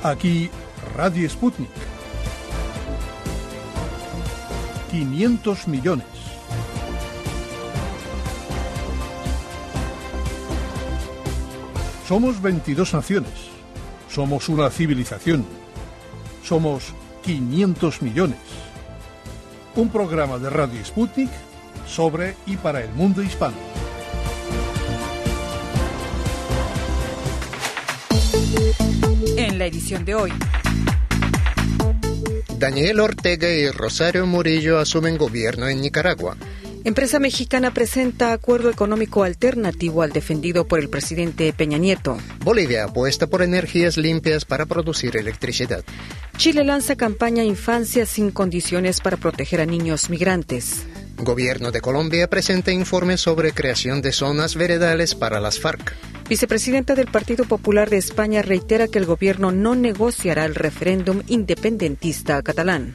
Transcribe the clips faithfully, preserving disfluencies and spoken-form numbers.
Aquí Radio Sputnik. quinientos millones. Somos veintidós naciones. Somos una civilización. Somos quinientos millones. Un programa de Radio Sputnik sobre y para el mundo hispano. En la edición de hoy, Daniel Ortega y Rosario Murillo asumen gobierno en Nicaragua. empresa mexicana presenta acuerdo económico alternativo al defendido por el presidente Peña Nieto. Bolivia apuesta por energías limpias para producir electricidad. Chile lanza campaña Infancia sin condiciones para proteger a niños migrantes. Gobierno de Colombia presenta informe sobre creación de zonas veredales para las FARC. Vicepresidenta del Partido Popular de España reitera que el gobierno no negociará el referéndum independentista catalán.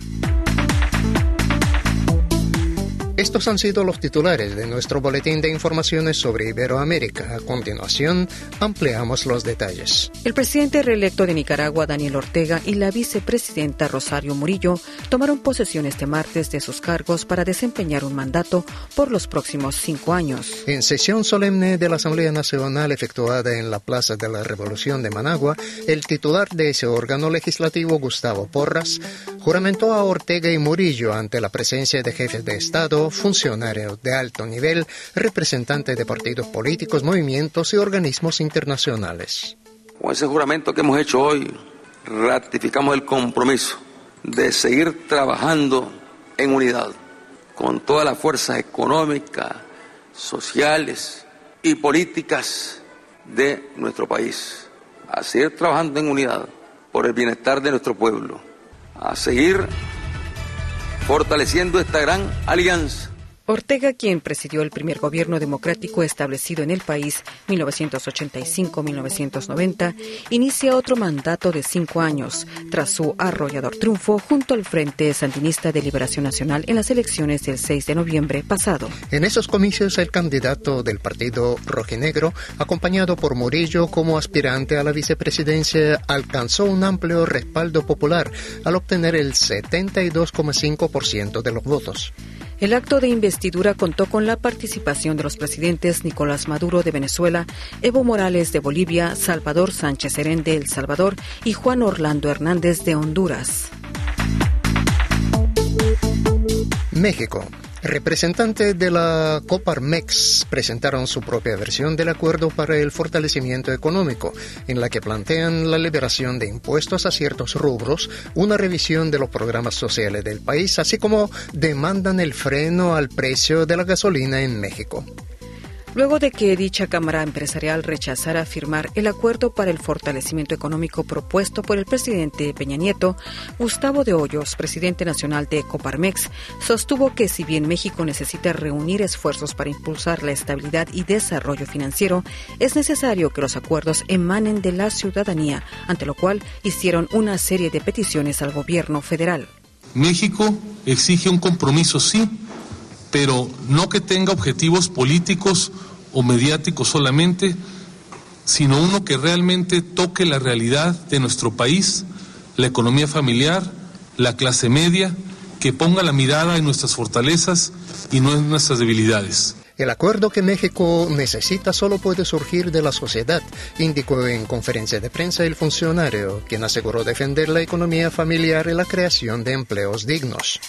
Estos han sido los titulares de nuestro boletín de informaciones sobre Iberoamérica. A continuación, ampliamos los detalles. El presidente reelecto de Nicaragua, Daniel Ortega, y la vicepresidenta Rosario Murillo tomaron posesión este martes de sus cargos para desempeñar un mandato por los próximos cinco años. En sesión solemne de la Asamblea Nacional efectuada en la Plaza de la Revolución de Managua, el titular de ese órgano legislativo, Gustavo Porras, juramentó a Ortega y Murillo ante la presencia de jefes de Estado, funcionarios de alto nivel, representantes de partidos políticos, movimientos y organismos internacionales. Con ese juramento que hemos hecho hoy, ratificamos el compromiso de seguir trabajando en unidad con todas las fuerzas económicas, sociales y políticas de nuestro país, a seguir trabajando en unidad por el bienestar de nuestro pueblo, a seguir fortaleciendo esta gran alianza. Ortega, quien presidió el primer gobierno democrático establecido en el país mil novecientos ochenta y cinco a mil novecientos noventa, inicia otro mandato de cinco años, tras su arrollador triunfo junto al Frente Sandinista de Liberación Nacional en las elecciones del seis de noviembre pasado. En esos comicios, el candidato del partido rojinegro, acompañado por Murillo como aspirante a la vicepresidencia, alcanzó un amplio respaldo popular al obtener el setenta y dos coma cinco por ciento de los votos. El acto de investidura contó con la participación de los presidentes Nicolás Maduro de Venezuela, Evo Morales de Bolivia, Salvador Sánchez Serén de El Salvador y Juan Orlando Hernández de Honduras. México. Representantes de la Coparmex presentaron su propia versión del acuerdo para el fortalecimiento económico, en la que plantean la liberación de impuestos a ciertos rubros, una revisión de los programas sociales del país, así como demandan el freno al precio de la gasolina en México. Luego de que dicha Cámara Empresarial rechazara firmar el acuerdo para el fortalecimiento económico propuesto por el presidente Peña Nieto, Gustavo de Hoyos, presidente nacional de Coparmex, sostuvo que si bien México necesita reunir esfuerzos para impulsar la estabilidad y desarrollo financiero, es necesario que los acuerdos emanen de la ciudadanía, ante lo cual hicieron una serie de peticiones al gobierno federal. México exige un compromiso, sí, pero no que tenga objetivos políticos o mediáticos solamente, sino uno que realmente toque la realidad de nuestro país, la economía familiar, la clase media, que ponga la mirada en nuestras fortalezas y no en nuestras debilidades. El acuerdo que México necesita solo puede surgir de la sociedad, indicó en conferencia de prensa el funcionario, quien aseguró defender la economía familiar y la creación de empleos dignos.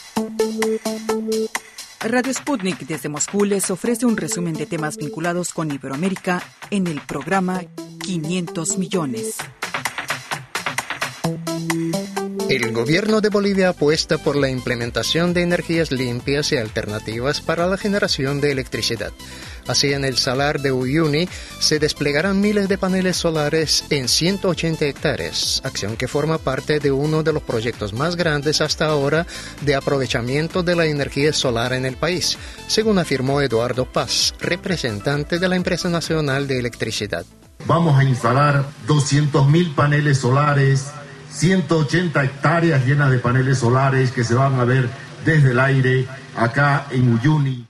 Radio Sputnik desde Moscú les ofrece un resumen de temas vinculados con Iberoamérica en el programa quinientos millones. El gobierno de Bolivia apuesta por la implementación de energías limpias y alternativas para la generación de electricidad. Así, en el Salar de Uyuni se desplegarán miles de paneles solares en ciento ochenta hectáreas, acción que forma parte de uno de los proyectos más grandes hasta ahora de aprovechamiento de la energía solar en el país, según afirmó Eduardo Paz, representante de la Empresa Nacional de Electricidad. Vamos a instalar doscientos mil paneles solares, ciento ochenta hectáreas llenas de paneles solares que se van a ver desde el aire acá en Uyuni.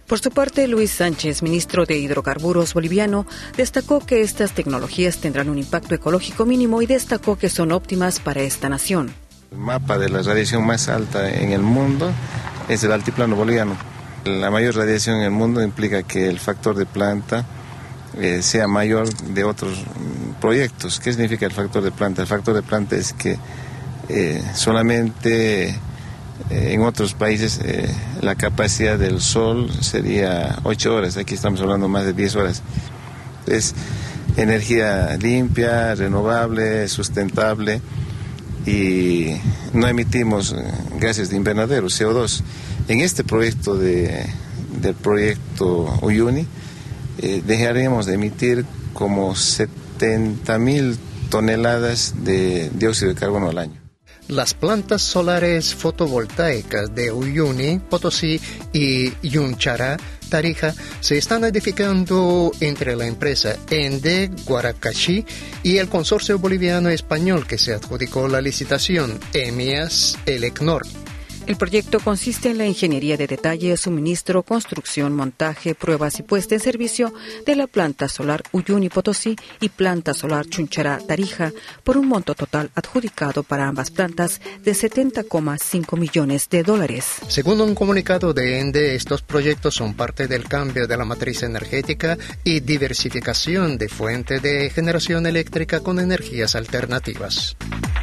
Por su parte, Luis Sánchez, ministro de Hidrocarburos boliviano, destacó que estas tecnologías tendrán un impacto ecológico mínimo y destacó que son óptimas para esta nación. El mapa de la radiación más alta en el mundo es el altiplano boliviano. La mayor radiación en el mundo implica que el factor de planta eh, sea mayor de otros proyectos. ¿Qué significa el factor de planta? El factor de planta es que eh, solamente... En otros países eh, la capacidad del sol sería ocho horas, aquí estamos hablando más de diez horas. Es energía limpia, renovable, sustentable y no emitimos gases de invernadero, C O dos. En este proyecto de, del proyecto Uyuni eh, dejaremos de emitir como setenta mil toneladas de dióxido de carbono al año. Las plantas solares fotovoltaicas de Uyuni, Potosí y Yunchara, Tarija, se están edificando entre la empresa Ende Guaracachi y el consorcio boliviano español que se adjudicó la licitación, EMIAS Elecnor. El proyecto consiste en la ingeniería de detalle, suministro, construcción, montaje, pruebas y puesta en servicio de la planta solar Uyuni Potosí y planta solar Chunchara Tarija por un monto total adjudicado para ambas plantas de setenta coma cinco millones de dólares. Según un comunicado de Ende, estos proyectos son parte del cambio de la matriz energética y diversificación de fuente de generación eléctrica con energías alternativas.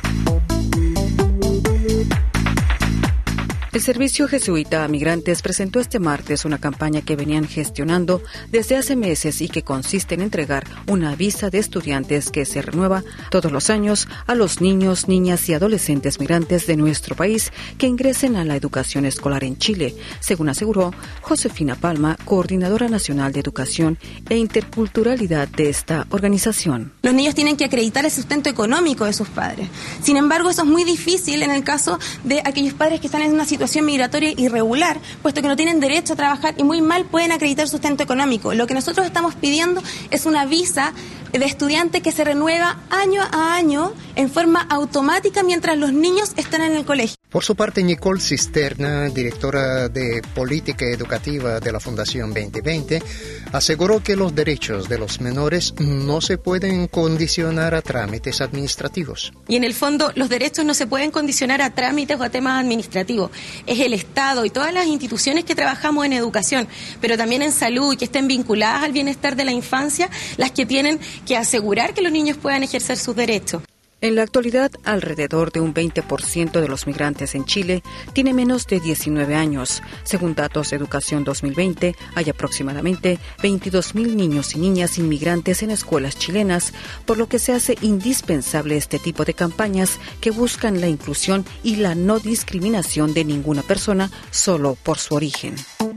El Servicio Jesuita a Migrantes presentó este martes una campaña que venían gestionando desde hace meses y que consiste en entregar una visa de estudiantes que se renueva todos los años a los niños, niñas y adolescentes migrantes de nuestro país que ingresen a la educación escolar en Chile, según aseguró Josefina Palma, coordinadora nacional de educación e interculturalidad de esta organización. Los niños tienen que acreditar el sustento económico de sus padres. Sin embargo, eso es muy difícil en el caso de aquellos padres que están en una situación migratoria irregular, puesto que no tienen derecho a trabajar y muy mal pueden acreditar sustento económico. Lo que nosotros estamos pidiendo es una visa de estudiante que se renueva año a año en forma automática mientras los niños están en el colegio. Por su parte, Nicole Cisterna, directora de Política Educativa de la Fundación veinte veinte, aseguró que los derechos de los menores no se pueden condicionar a trámites administrativos. Y en el fondo, los derechos no se pueden condicionar a trámites o a temas administrativos. Es el Estado y todas las instituciones que trabajamos en educación, pero también en salud y que estén vinculadas al bienestar de la infancia, las que tienen que asegurar que los niños puedan ejercer sus derechos. En la actualidad, alrededor de un veinte por ciento de los migrantes en Chile tiene menos de diecinueve años. Según datos de Educación dos mil veinte, hay aproximadamente veintidós mil niños y niñas inmigrantes en escuelas chilenas, por lo que se hace indispensable este tipo de campañas que buscan la inclusión y la no discriminación de ninguna persona solo por su origen.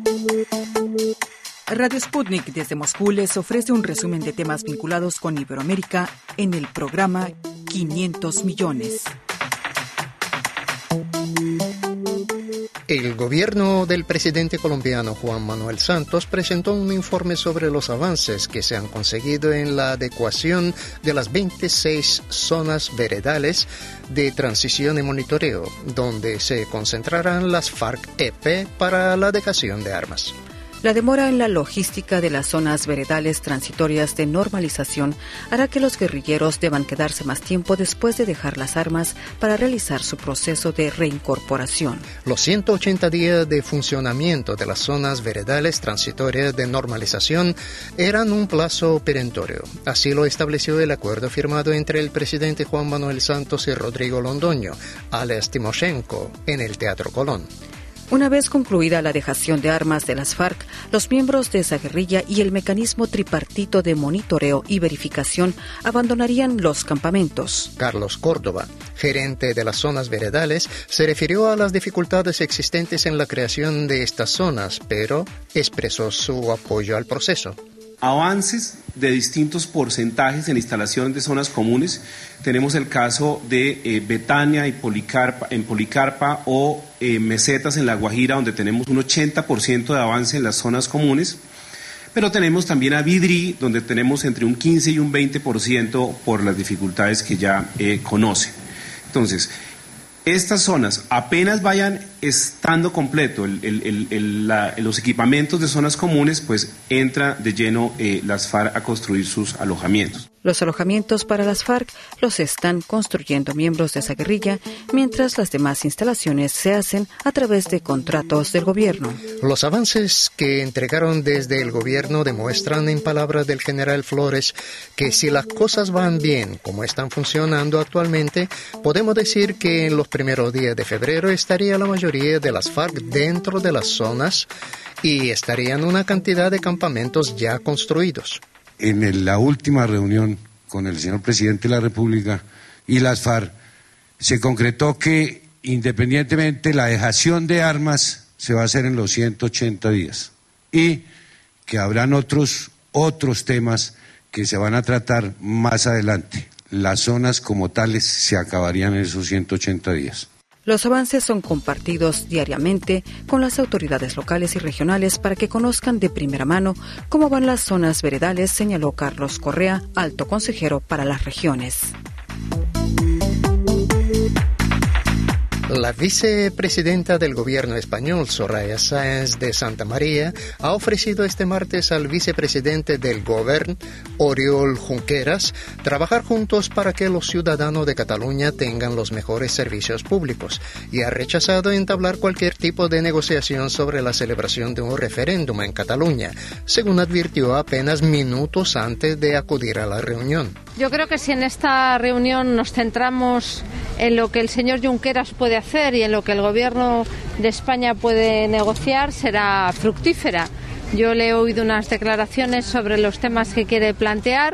Radio Sputnik desde Moscú les ofrece un resumen de temas vinculados con Iberoamérica en el programa quinientos millones. El gobierno del presidente colombiano Juan Manuel Santos presentó un informe sobre los avances que se han conseguido en la adecuación de las veintiséis zonas veredales de transición y monitoreo, donde se concentrarán las FARC-E P para la dejación de armas. La demora en la logística de las zonas veredales transitorias de normalización hará que los guerrilleros deban quedarse más tiempo después de dejar las armas para realizar su proceso de reincorporación. Los ciento ochenta días de funcionamiento de las zonas veredales transitorias de normalización eran un plazo perentorio. Así lo estableció el acuerdo firmado entre el presidente Juan Manuel Santos y Rodrigo Londoño, alias Timoshenko, en el Teatro Colón. Una vez concluida la dejación de armas de las FARC, los miembros de esa guerrilla y el mecanismo tripartito de monitoreo y verificación abandonarían los campamentos. Carlos Córdoba, gerente de las zonas veredales, se refirió a las dificultades existentes en la creación de estas zonas, pero expresó su apoyo al proceso. Avances de distintos porcentajes en instalación de zonas comunes. Tenemos el caso de eh, Betania y Policarpa, en Policarpa o eh, Mesetas en La Guajira, donde tenemos un ochenta por ciento de avance en las zonas comunes. Pero tenemos también a Vidrí, donde tenemos entre un quince y un veinte por ciento por las dificultades que ya eh, conoce. Entonces, estas zonas apenas vayan estando completo el, el, el, el, la, los equipamientos de zonas comunes, pues entra de lleno eh, las FARC a construir sus alojamientos. Los alojamientos para las FARC los están construyendo miembros de esa guerrilla, mientras las demás instalaciones se hacen a través de contratos del gobierno. Los avances que entregaron desde el gobierno demuestran, en palabras del general Flores, que si las cosas van bien como están funcionando actualmente, podemos decir que en los primeros días de febrero estaría la mayoría de las FARC dentro de las zonas y estarían una cantidad de campamentos ya construidos. En la última reunión con el señor presidente de la República y las FARC, se concretó que independientemente la dejación de armas se va a hacer en los ciento ochenta días y que habrán otros, otros temas que se van a tratar más adelante. Las zonas como tales se acabarían en esos ciento ochenta días. Los avances son compartidos diariamente con las autoridades locales y regionales para que conozcan de primera mano cómo van las zonas veredales, señaló Carlos Correa, alto consejero para las regiones. La vicepresidenta del gobierno español, Soraya Sáenz de Santamaría, ha ofrecido este martes al vicepresidente del Govern, Oriol Junqueras, trabajar juntos para que los ciudadanos de Cataluña tengan los mejores servicios públicos y ha rechazado entablar cualquier tipo de negociación sobre la celebración de un referéndum en Cataluña, según advirtió apenas minutos antes de acudir a la reunión. Yo creo que si en esta reunión nos centramos en lo que el señor Junqueras puede hacer y en lo que el Gobierno de España puede negociar, será fructífera. Yo le he oído unas declaraciones sobre los temas que quiere plantear.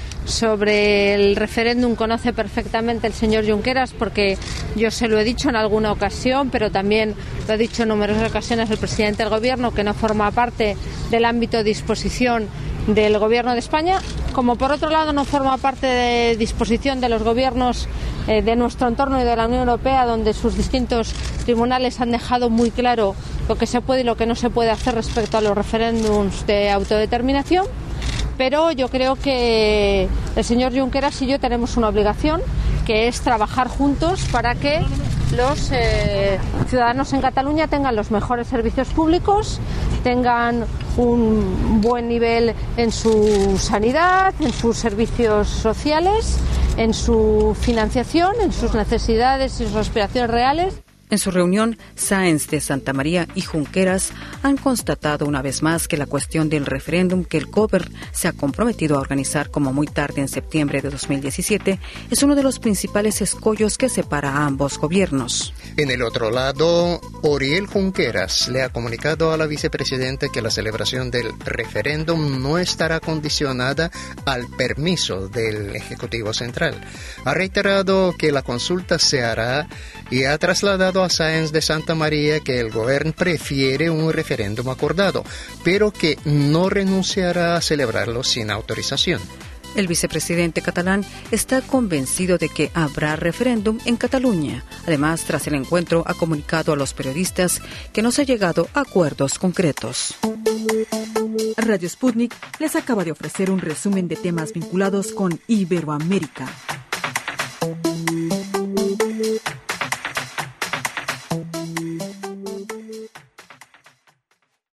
Sobre el referéndum conoce perfectamente el señor Junqueras, porque yo se lo he dicho en alguna ocasión, pero también lo he dicho en numerosas ocasiones el presidente del Gobierno, que no forma parte del ámbito de disposición del Gobierno de España, como por otro lado no forma parte de disposición de los gobiernos eh, de nuestro entorno y de la Unión Europea, donde sus distintos tribunales han dejado muy claro lo que se puede y lo que no se puede hacer respecto a los referéndums de autodeterminación. Pero yo creo que el señor Junqueras y yo tenemos una obligación, que es trabajar juntos para que los eh, ciudadanos en Cataluña tengan los mejores servicios públicos, tengan un buen nivel en su sanidad, en sus servicios sociales, en su financiación, en sus necesidades y sus aspiraciones reales. En su reunión, Sáenz de Santamaría y Junqueras han constatado una vez más que la cuestión del referéndum que el Govern se ha comprometido a organizar como muy tarde en septiembre de dos mil diecisiete es uno de los principales escollos que separa a ambos gobiernos. En el otro lado, Oriol Junqueras le ha comunicado a la vicepresidenta que la celebración del referéndum no estará condicionada al permiso del Ejecutivo Central. Ha reiterado que la consulta se hará y ha trasladado a Sáenz de Santamaría que el gobierno prefiere un referéndum acordado, pero que no renunciará a celebrarlo sin autorización. El vicepresidente catalán está convencido de que habrá referéndum en Cataluña. Además, tras el encuentro, ha comunicado a los periodistas que no se ha llegado a acuerdos concretos. Radio Sputnik les acaba de ofrecer un resumen de temas vinculados con Iberoamérica.